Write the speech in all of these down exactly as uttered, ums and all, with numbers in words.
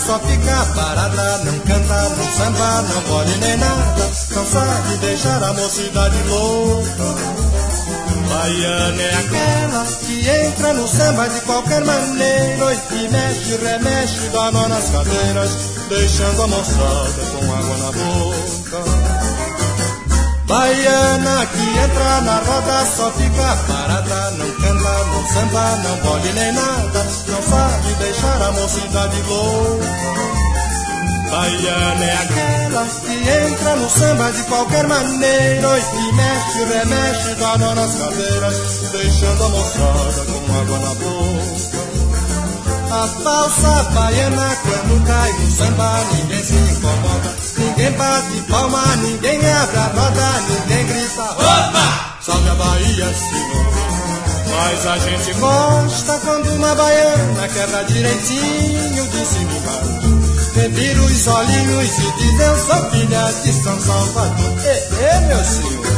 só fica parada, não canta, não samba, não pode nem nada, não sabe deixar a mocidade louca. Baiana é aquela que entra no samba de qualquer maneira, e que mexe, remexe, dá nó nas cadeiras, deixando a moçada com água na boca. Baiana que entra na roda só fica parada, não canta, não samba, não pode nem nada, não sabe deixar a mocidade louca. Baiana é aquela que entra no samba de qualquer maneira, e que mexe, remexe, dá nó nas cadeiras, deixando a moçada com água na boca. A falsa baiana quando cai no samba ninguém se incomoda, ninguém bate palma, ninguém abre a roda, ninguém grita opa! Salve a Bahia, senhor. Mas a gente gosta quando uma baiana quebra direitinho de cima e embaixo, revira os olhinhos e diz eu sou filha de São Salvador. E, e meu senhor.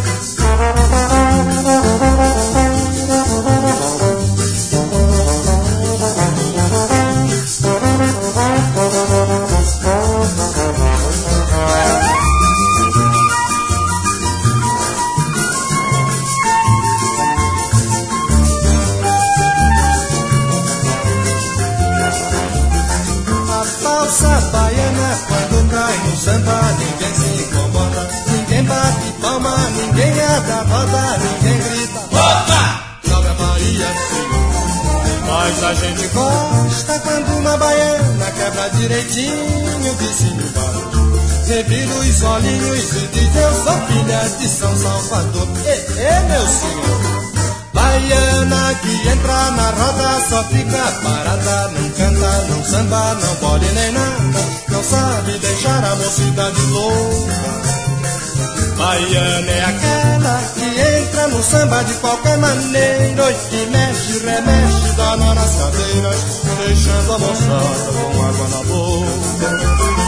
A baiana quando cai no samba ninguém se incomoda, ninguém bate palma, ninguém abre a roda, ninguém grita opa! Salve a Bahia, senhor. Mas a gente gosta quando uma baiana quebra direitinho de cima e embaixo, revira os olhinhos e diz eu sou filha de São Salvador. E, e meu senhor. Baiana que entra na roda só fica parada, não canta, não samba, não pode nem nada, não sabe deixar a mocidade louca. Baiana é aquela que entra no samba de qualquer maneira, e que mexe, remexe, dá nó nas cadeiras, deixando a moçada com água na boca.